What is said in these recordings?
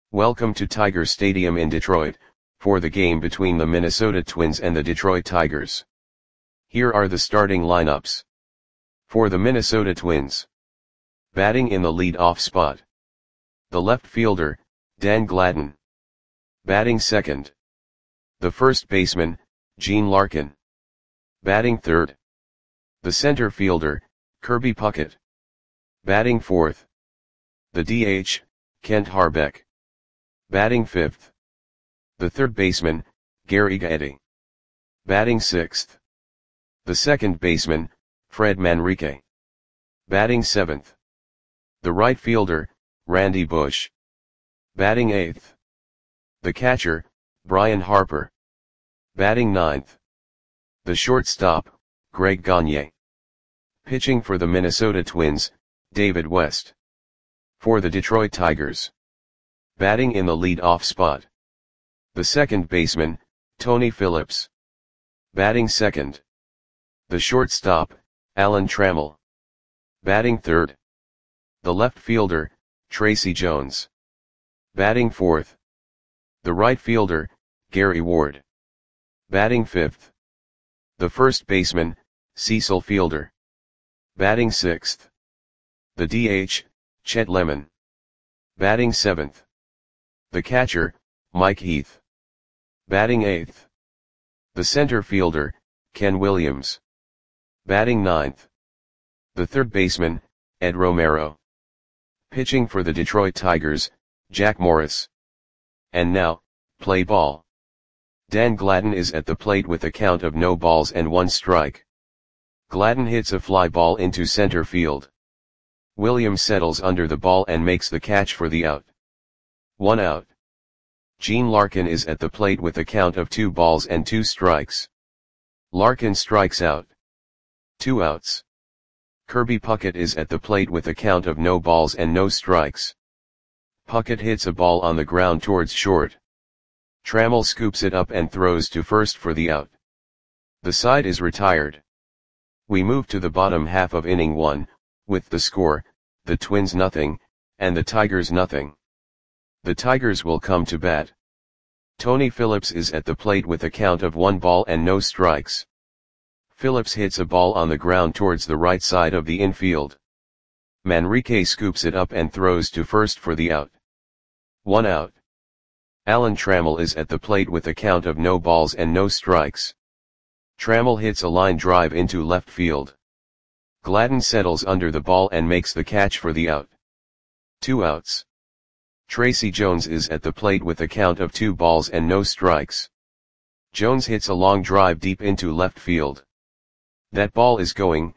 Welcome to Tiger Stadium in Detroit, for the game between the Minnesota Twins and the Detroit Tigers. Here are the starting lineups. For the Minnesota Twins. Batting in the lead-off spot. The left fielder, Dan Gladden. Batting second. The first baseman, Gene Larkin. Batting third. The center fielder, Kirby Puckett. Batting fourth. The DH, Kent Hrbek. Batting fifth. The third baseman, Gary Gaetti. Batting sixth. The second baseman, Fred Manrique. Batting seventh. The right fielder, Randy Bush. Batting eighth. The catcher, Brian Harper. Batting ninth. The shortstop, Greg Gagne. Pitching for the Minnesota Twins, David West. For the Detroit Tigers. Batting in the lead-off spot. The second baseman, Tony Phillips. Batting second. The shortstop, Alan Trammell. Batting third. The left fielder, Tracy Jones. Batting fourth. The right fielder, Gary Ward. Batting fifth. The first baseman, Cecil Fielder. Batting sixth. The DH, Chet Lemon. Batting seventh. The catcher, Mike Heath. Batting eighth. The center fielder, Ken Williams. Batting ninth. The third baseman, Ed Romero. Pitching for the Detroit Tigers, Jack Morris. And now, play ball. Dan Gladden is at the plate with a count of no balls and one strike. Gladden hits a fly ball into center field. Williams settles under the ball and makes the catch for the out. 1 out. Gene Larkin is at the plate with a count of 2 balls and 2 strikes. Larkin strikes out. 2 outs. Kirby Puckett is at the plate with a count of no balls and no strikes. Puckett hits a ball on the ground towards short. Trammell scoops it up and throws to first for the out. The side is retired. We move to the bottom half of inning 1, with the score, the Twins nothing, and the Tigers nothing. The Tigers will come to bat. Tony Phillips is at the plate with a count of 1 ball and no strikes. Phillips hits a ball on the ground towards the right side of the infield. Manrique scoops it up and throws to first for the out. 1 out. Alan Trammell is at the plate with a count of no balls and no strikes. Trammell hits a line drive into left field. Gladden settles under the ball and makes the catch for the out. 2 outs. Tracy Jones is at the plate with a count of 2 balls and no strikes. Jones hits a long drive deep into left field. That ball is gone.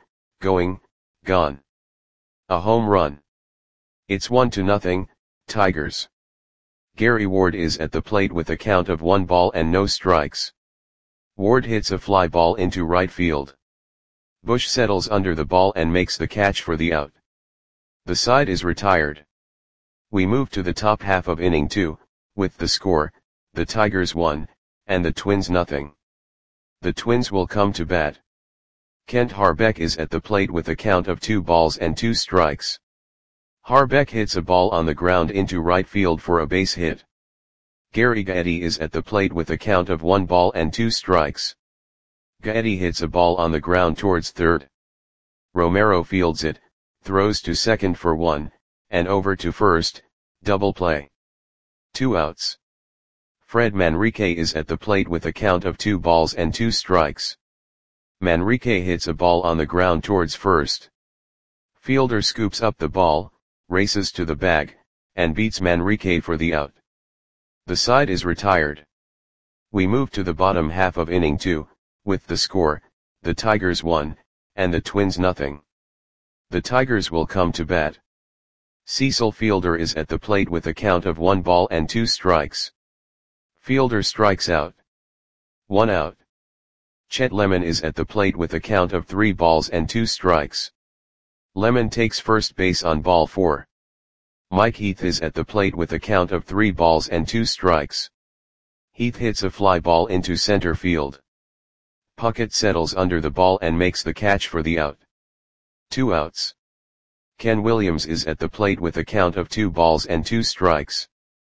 A home run. It's 1-0, Tigers. Gary Ward is at the plate with a count of 1 ball and no strikes. Ward hits a fly ball into right field. Bush settles under the ball and makes the catch for the out. The side is retired. We move to the top half of inning 2, with the score, the Tigers 1, and the Twins nothing. The Twins will come to bat. Kent Hrbek is at the plate with a count of 2 balls and 2 strikes. Hrbek hits a ball on the ground into right field for a base hit. Gary Gaetti is at the plate with a count of 1 ball and 2 strikes. Gaetti hits a ball on the ground towards third. Romero fields it, throws to second for 1, and over to first, double play. 2 outs. Fred Manrique is at the plate with a count of 2 balls and 2 strikes. Manrique hits a ball on the ground towards first. Fielder scoops up the ball, races to the bag, and beats Manrique for the out. The side is retired. We move to the bottom half of inning 2, with the score, the Tigers 1, and the Twins nothing. The Tigers will come to bat. Cecil Fielder is at the plate with a count of 1 ball and 2 strikes. Fielder strikes out. 1 out. Chet Lemon is at the plate with a count of 3 balls and 2 strikes. Lemon takes first base on ball 4. Mike Heath is at the plate with a count of 3 balls and 2 strikes. Heath hits a fly ball into center field. Puckett settles under the ball and makes the catch for the out. 2 outs. Ken Williams is at the plate with a count of 2 balls and 2 strikes.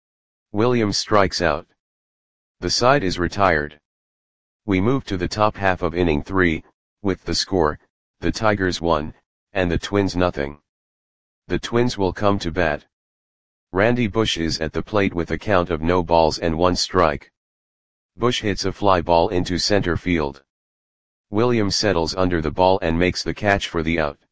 Williams strikes out. The side is retired. We move to the top half of inning 3, with the score, the Tigers 1, and the Twins nothing. The Twins will come to bat. Randy Bush is at the plate with a count of no balls and 1 strike. Bush hits a fly ball into center field. Williams settles under the ball and makes the catch for the out.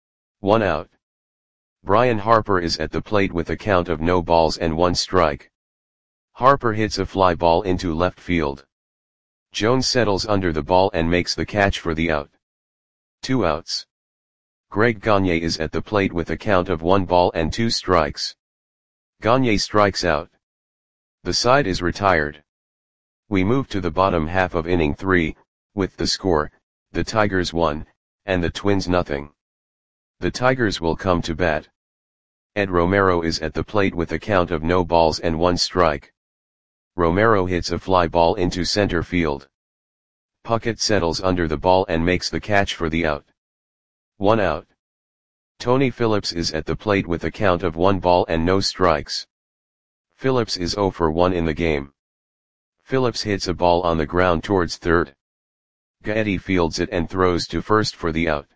1 out. Brian Harper is at the plate with a count of no balls and 1 strike. Harper hits a fly ball into left field. Jones settles under the ball and makes the catch for the out. 2 outs. Greg Gagne is at the plate with a count of 1 ball and 2 strikes. Gagne strikes out. The side is retired. We move to the bottom half of inning 3, with the score, the Tigers 1, and the Twins nothing. The Tigers will come to bat. Ed Romero is at the plate with a count of no balls and 1 strike. Romero hits a fly ball into center field. Puckett settles under the ball and makes the catch for the out. 1 out. Tony Phillips is at the plate with a count of 1 ball and no strikes. Phillips is 0 for 1 in the game. Phillips hits a ball on the ground towards third. Gaetti fields it and throws to first for the out.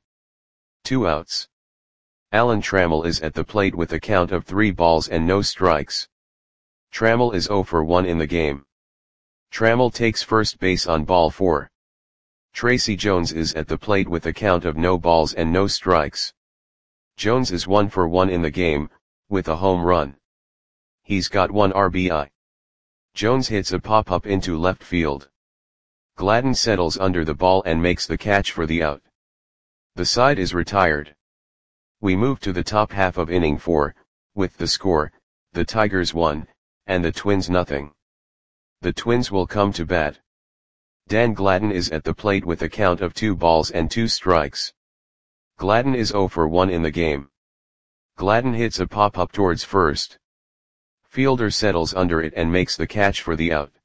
2 outs. Alan Trammell is at the plate with a count of 3 balls and no strikes. Trammell is 0 for 1 in the game. Trammell takes first base on ball 4. Tracy Jones is at the plate with a count of no balls and no strikes. Jones is 1 for 1 in the game, with a home run. He's got 1 RBI. Jones hits a pop-up into left field. Gladden settles under the ball and makes the catch for the out. The side is retired. We move to the top half of inning 4, with the score, the Tigers 1, and the Twins nothing. The Twins will come to bat. Dan Gladden is at the plate with a count of 2 balls and 2 strikes. Gladden is 0 for 1 in the game. Gladden hits a pop-up towards first. Fielder settles under it and makes the catch for the out.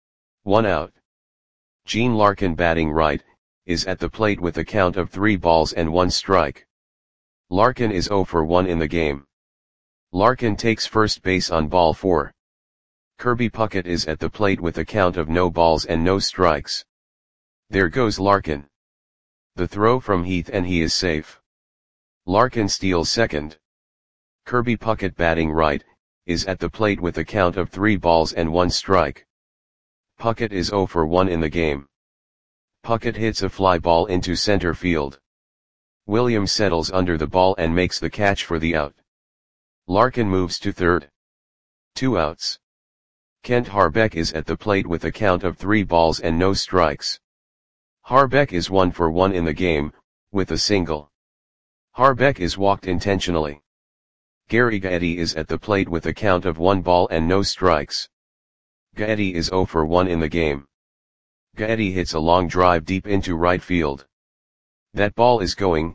1 out. Gene Larkin, batting right, is at the plate with a count of 3 balls and 1 strike. Larkin is 0 for 1 in the game. Larkin takes first base on ball 4. Kirby Puckett is at the plate with a count of no balls and no strikes. There goes Larkin. The throw from Heath and he is safe. Larkin steals second. Kirby Puckett, batting right, is at the plate with a count of 3 balls and 1 strike. Puckett is 0 for 1 in the game. Puckett hits a fly ball into center field. Williams settles under the ball and makes the catch for the out. Larkin moves to third. 2 outs. Kent Harbeck is at the plate with a count of 3 balls and no strikes. Harbeck is 1 for 1 in the game, with a single. Harbeck is walked intentionally. Gary Gaetti is at the plate with a count of 1 ball and no strikes. Gaetti is 0 for 1 in the game. Gaetti hits a long drive deep into right field. That ball is gone.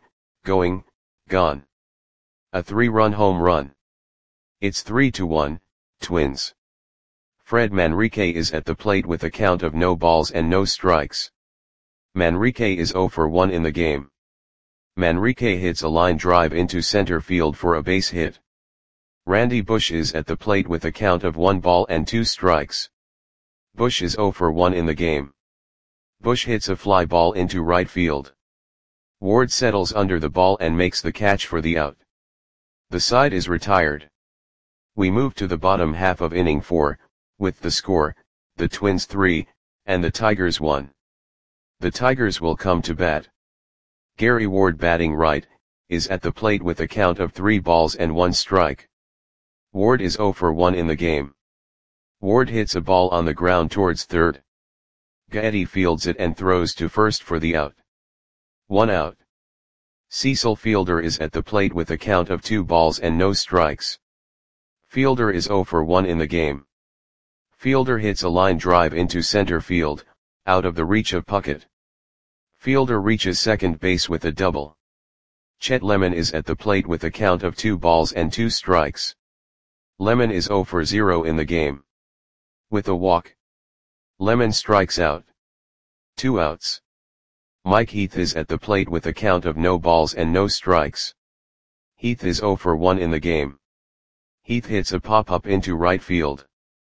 A 3-run home run. It's 3-1, Twins. Fred Manrique is at the plate with a count of no balls and no strikes. Manrique is 0 for 1 in the game. Manrique hits a line drive into center field for a base hit. Randy Bush is at the plate with a count of 1 ball and 2 strikes. Bush is 0 for 1 in the game. Bush hits a fly ball into right field. Ward settles under the ball and makes the catch for the out. The side is retired. We move to the bottom half of inning 4, with the score, the Twins 3, and the Tigers 1. The Tigers will come to bat. Gary Ward, batting right, is at the plate with a count of 3 balls and 1 strike. Ward is 0 for 1 in the game. Ward hits a ball on the ground towards third. Gaetti fields it and throws to first for the out. 1 out. Cecil Fielder is at the plate with a count of 2 balls and no strikes. Fielder is 0 for 1 in the game. Fielder hits a line drive into center field, out of the reach of Puckett. Fielder reaches second base with a double. Chet Lemon is at the plate with a count of 2 balls and 2 strikes. Lemon is 0 for 0 in the game. With a walk, Lemon strikes out. 2 outs. Mike Heath is at the plate with a count of no balls and no strikes. Heath is 0 for 1 in the game. Heath hits a pop-up into right field.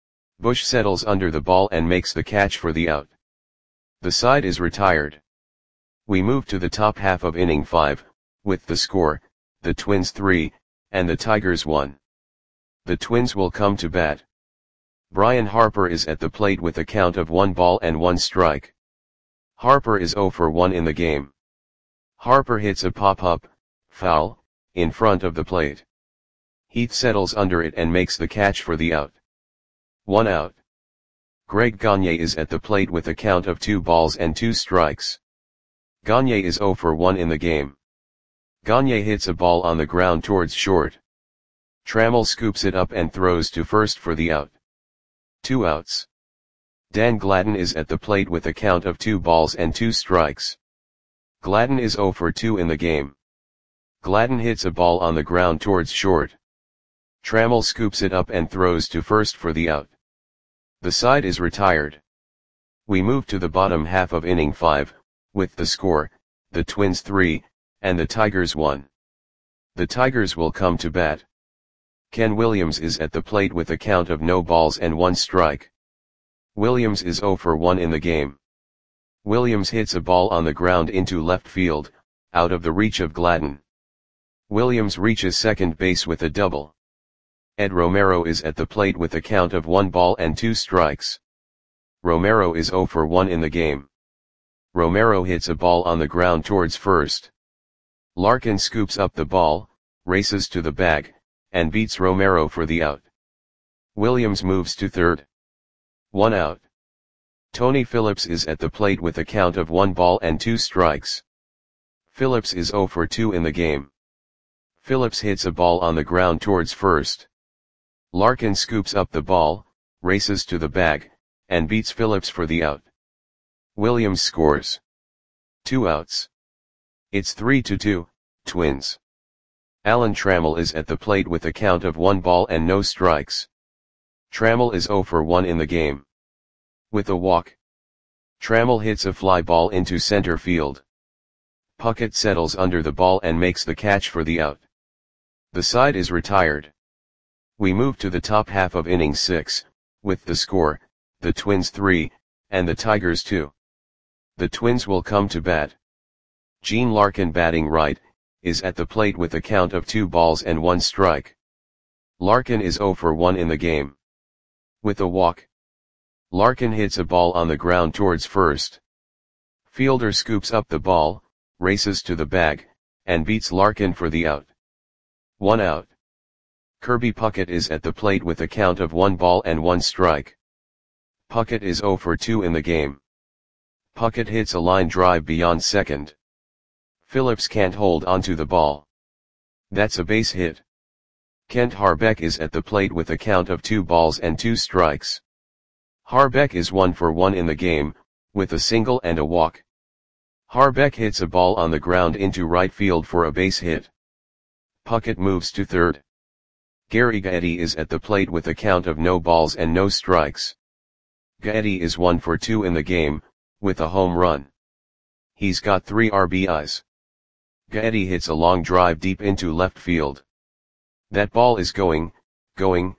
Bush settles under the ball and makes the catch for the out. The side is retired. We move to the top half of inning 5, with the score, the Twins 3, and the Tigers 1. The Twins will come to bat. Brian Harper is at the plate with a count of 1 ball and 1 strike. Harper is 0 for 1 in the game. Harper hits a pop-up, foul, in front of the plate. Heath settles under it and makes the catch for the out. 1 out. Greg Gagne is at the plate with a count of 2 balls and 2 strikes. Gagne is 0 for 1 in the game. Gagne hits a ball on the ground towards short. Trammell scoops it up and throws to first for the out. 2 outs. Dan Gladden is at the plate with a count of 2 balls and 2 strikes. Gladden is 0 for 2 in the game. Gladden hits a ball on the ground towards short. Trammell scoops it up and throws to first for the out. The side is retired. We move to the bottom half of inning 5, with the score, the Twins 3, and the Tigers 1. The Tigers will come to bat. Ken Williams is at the plate with a count of no balls and 1 strike. Williams is 0 for 1 in the game. Williams hits a ball on the ground into left field, out of the reach of Gladden. Williams reaches second base with a double. Ed Romero is at the plate with a count of 1 ball and 2 strikes. Romero is 0 for 1 in the game. Romero hits a ball on the ground towards first. Larkin scoops up the ball, races to the bag, and beats Romero for the out. Williams moves to third. 1 out. Tony Phillips is at the plate with a count of 1 ball and 2 strikes. Phillips is 0 for 2 in the game. Phillips hits a ball on the ground towards first. Larkin scoops up the ball, races to the bag, and beats Phillips for the out. Williams scores. 2 outs. It's 3-2, Twins. Alan Trammell is at the plate with a count of 1 ball and no strikes. Trammell is 0 for 1 in the game. With a walk. Trammell hits a fly ball into center field. Puckett settles under the ball and makes the catch for the out. The side is retired. We move to the top half of inning 6, with the score, the Twins 3, and the Tigers 2. The Twins will come to bat. Gene Larkin, batting right, is at the plate with a count of 2 balls and 1 strike. Larkin is 0 for 1 in the game. With a walk. Larkin hits a ball on the ground towards first. Fielder scoops up the ball, races to the bag, and beats Larkin for the out. 1 out. Kirby Puckett is at the plate with a count of 1 ball and 1 strike. Puckett is 0 for 2 in the game. Puckett hits a line drive beyond second. Phillips can't hold onto the ball. That's a base hit. Kent Harbeck is at the plate with a count of 2 balls and 2 strikes. Harbeck is 1 for 1 in the game, with a single and a walk. Harbeck hits a ball on the ground into right field for a base hit. Puckett moves to third. Gary Gaetti is at the plate with a count of no balls and no strikes. Gaetti is 1 for 2 in the game, with a home run. He's got 3 RBIs. Gaetti hits a long drive deep into left field. That ball is going, gone.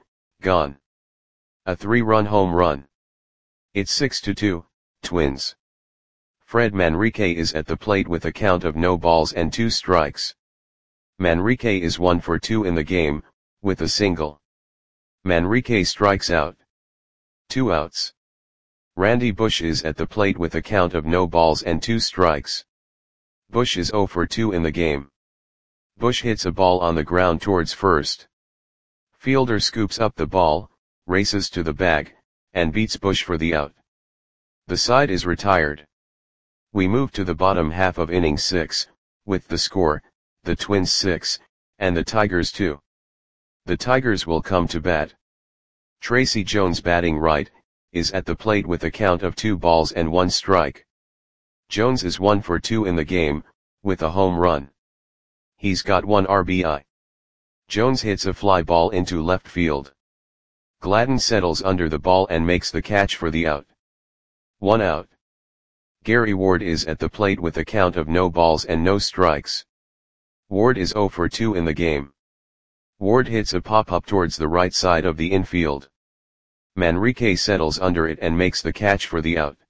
A 3-run home run. It's 6-2, Twins. Fred Manrique is at the plate with a count of no balls and 2 strikes. Manrique is 1 for 2 in the game, with a single. Manrique strikes out. 2 outs. Randy Bush is at the plate with a count of no balls and 2 strikes. Bush is 0 for 2 in the game. Bush hits a ball on the ground towards first. Fielder scoops up the ball, races to the bag, and beats Bush for the out. The side is retired. We move to the bottom half of inning 6, with the score, the Twins 6, and the Tigers 2. The Tigers will come to bat. Tracy Jones, batting right, is at the plate with a count of 2 balls and 1 strike. Jones is 1 for 2 in the game, with a home run. He's got 1 RBI. Jones hits a fly ball into left field. Gladden settles under the ball and makes the catch for the out. 1 out. Gary Ward is at the plate with a count of no balls and no strikes. Ward is 0 for 2 in the game. Ward hits a pop-up towards the right side of the infield. Manrique settles under it and makes the catch for the out.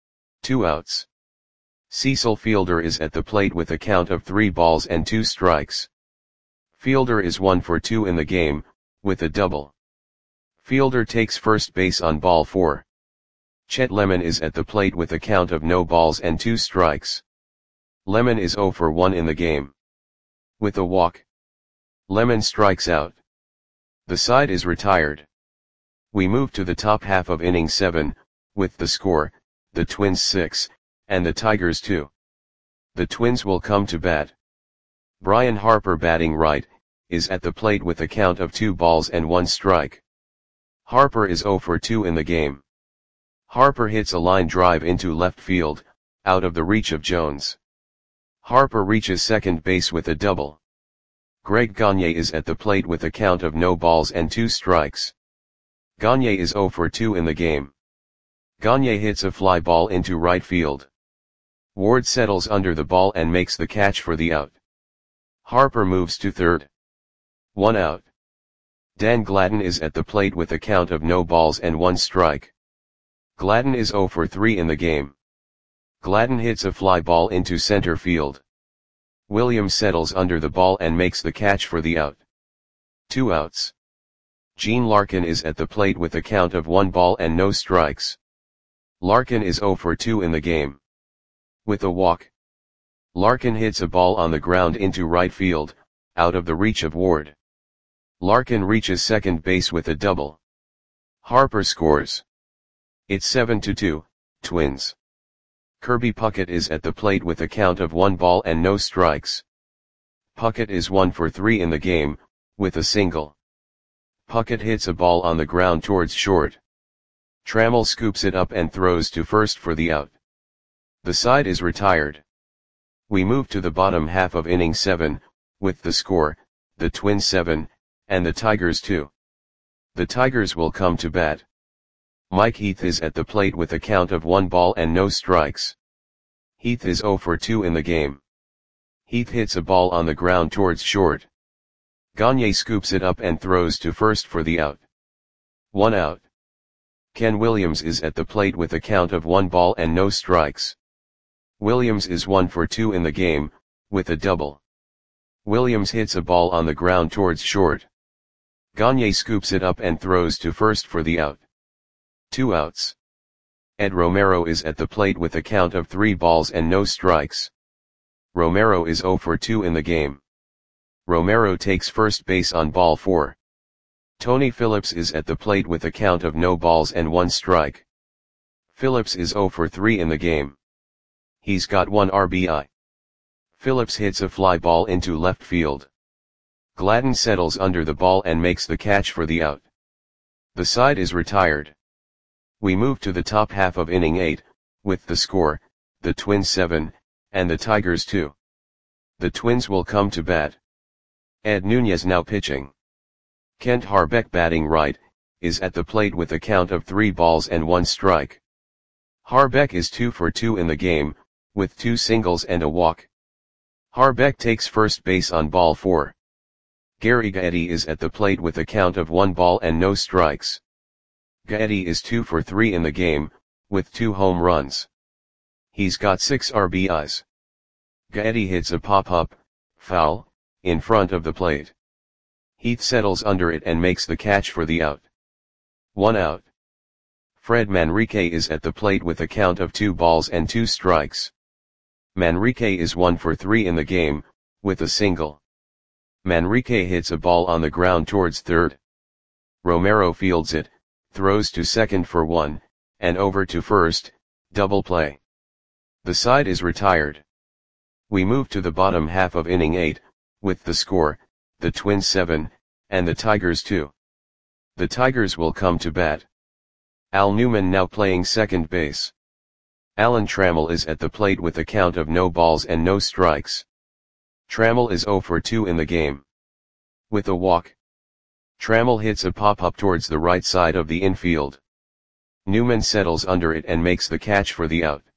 2 outs. Cecil Fielder is at the plate with a count of 3 balls and 2 strikes. Fielder is 1 for 2 in the game, with a double. Fielder takes first base on ball 4. Chet Lemon is at the plate with a count of no balls and 2 strikes. Lemon is 0 for 1 in the game. With a walk, Lemon strikes out. The side is retired. We move to the top half of inning 7, with the score, the Twins 6, and the Tigers 2. The Twins will come to bat. Brian Harper, batting right, is at the plate with a count of 2 balls and 1 strike. Harper is 0 for 2 in the game. Harper hits a line drive into left field, out of the reach of Jones. Harper reaches second base with a double. Greg Gagne is at the plate with a count of no balls and 2 strikes. Gagne is 0 for 2 in the game. Gagne hits a fly ball into right field. Ward settles under the ball and makes the catch for the out. Harper moves to third. 1 out. Dan Gladden is at the plate with a count of no balls and 1 strike. Gladden is 0 for 3 in the game. Gladden hits a fly ball into center field. Williams settles under the ball and makes the catch for the out. 2 outs. Gene Larkin is at the plate with a count of 1 ball and no strikes. Larkin is 0 for 2 in the game. With a walk, Larkin hits a ball on the ground into right field, out of the reach of Ward. Larkin reaches second base with a double. Harper scores. It's 7-2, Twins. Kirby Puckett is at the plate with a count of 1 ball and no strikes. Puckett is 1 for 3 in the game, with a single. Puckett hits a ball on the ground towards short. Trammell scoops it up and throws to first for the out. The side is retired. We move to the bottom half of inning 7, with the score, the Twins 7, and the Tigers 2. The Tigers will come to bat. Mike Heath is at the plate with a count of 1 ball and no strikes. Heath is 0 for 2 in the game. Heath hits a ball on the ground towards short. Gagne scoops it up and throws to first for the out. 1 out. Ken Williams is at the plate with a count of 1 ball and no strikes. Williams is 1 for 2 in the game, with a double. Williams hits a ball on the ground towards short. Gagne scoops it up and throws to first for the out. 2 outs. Ed Romero is at the plate with a count of 3 balls and no strikes. Romero is 0 for 2 in the game. Romero takes first base on ball 4. Tony Phillips is at the plate with a count of no balls and 1 strike. Phillips is 0 for 3 in the game. He's got 1 RBI. Phillips hits a fly ball into left field. Gladden settles under the ball and makes the catch for the out. The side is retired. We move to the top half of inning 8, with the score, the Twins 7, and the Tigers 2. The Twins will come to bat. Ed Nunez now pitching. Kent Harbeck, batting right, is at the plate with a count of 3 balls and 1 strike. Harbeck is 2 for 2 in the game, with 2 singles and a walk. Harbeck takes first base on ball 4. Gary Gaetti is at the plate with a count of 1 ball and no strikes. Gaetti is 2 for 3 in the game, with 2 home runs. He's got 6 RBIs. Gaetti hits a pop-up, foul, in front of the plate. Heath settles under it and makes the catch for the out. 1 out. Fred Manrique is at the plate with a count of 2 balls and 2 strikes. Manrique is 1 for 3 in the game, with a single. Manrique hits a ball on the ground towards third. Romero fields it, throws to second for 1, and over to first, double play. The side is retired. We move to the bottom half of inning 8, with the score, the Twins 7, and the Tigers 2. The Tigers will come to bat. Al Newman now playing second base. Alan Trammell is at the plate with a count of no balls and no strikes. Trammell is 0 for 2 in the game. With a walk, Trammell hits a pop-up towards the right side of the infield. Newman settles under it and makes the catch for the out.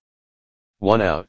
1 out.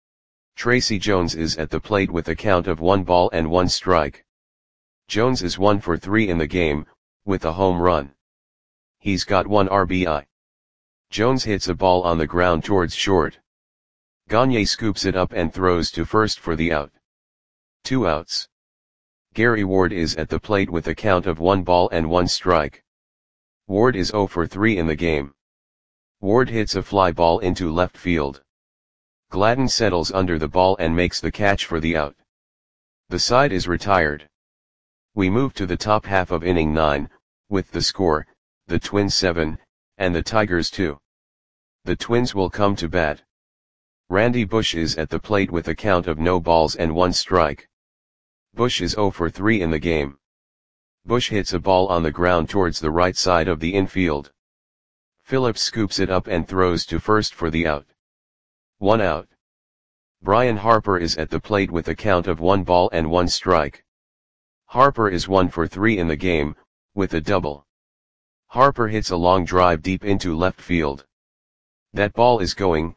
Tracy Jones is at the plate with a count of 1 ball and 1 strike. Jones is 1 for 3 in the game, with a home run. He's got 1 RBI. Jones hits a ball on the ground towards short. Gagne scoops it up and throws to first for the out. 2 outs. Gary Ward is at the plate with a count of 1 ball and 1 strike. Ward is 0 for 3 in the game. Ward hits a fly ball into left field. Gladden settles under the ball and makes the catch for the out. The side is retired. We move to the top half of inning 9, with the score, the Twins 7, and the Tigers 2. The Twins will come to bat. Randy Bush is at the plate with a count of no balls and 1 strike. Bush is 0 for 3 in the game. Bush hits a ball on the ground towards the right side of the infield. Phillips scoops it up and throws to first for the out. 1 out. Brian Harper is at the plate with a count of 1 ball and 1 strike. Harper is 1 for 3 in the game, with a double. Harper hits a long drive deep into left field. That ball is gone.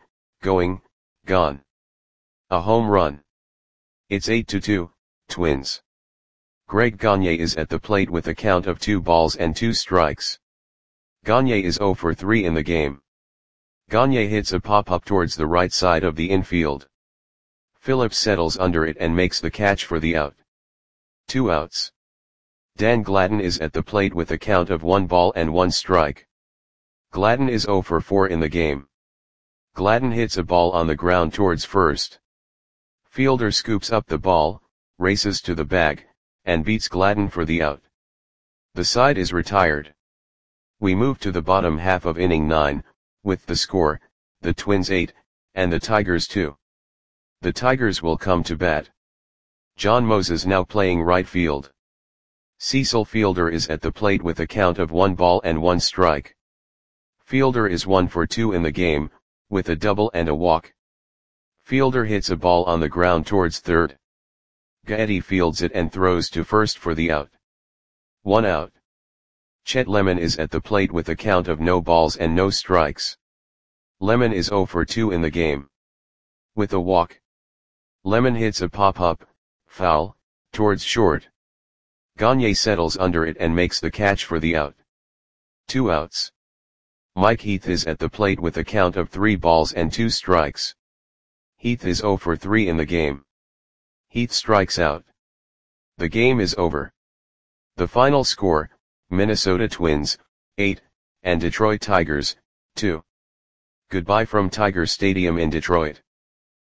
A home run. It's 8-2, Twins. Greg Gagne is at the plate with a count of 2 balls and 2 strikes. Gagne is 0 for 3 in the game. Gagne hits a pop-up towards the right side of the infield. Phillips settles under it and makes the catch for the out. 2 outs. Dan Gladden is at the plate with a count of 1 ball and 1 strike. Gladden is 0 for 4 in the game. Gladden hits a ball on the ground towards first. Fielder scoops up the ball, races to the bag, and beats Gladden for the out. The side is retired. We move to the bottom half of inning 9, with the score, the Twins 8, and the Tigers 2. The Tigers will come to bat. John Moses now playing right field. Cecil Fielder is at the plate with a count of 1 ball and 1 strike. Fielder is 1 for 2 in the game, with a double and a walk. Fielder hits a ball on the ground towards third. Gaetti fields it and throws to first for the out. 1 out. Chet Lemon is at the plate with a count of no balls and no strikes. Lemon is 0 for 2 in the game. With a walk. Lemon hits a pop-up, foul, towards short. Gagne settles under it and makes the catch for the out. 2 outs. Mike Heath is at the plate with a count of 3 balls and 2 strikes. Heath is 0 for 3 in the game. Heath strikes out. The game is over. The final score, Minnesota Twins, 8, and Detroit Tigers, 2. Goodbye from Tiger Stadium in Detroit.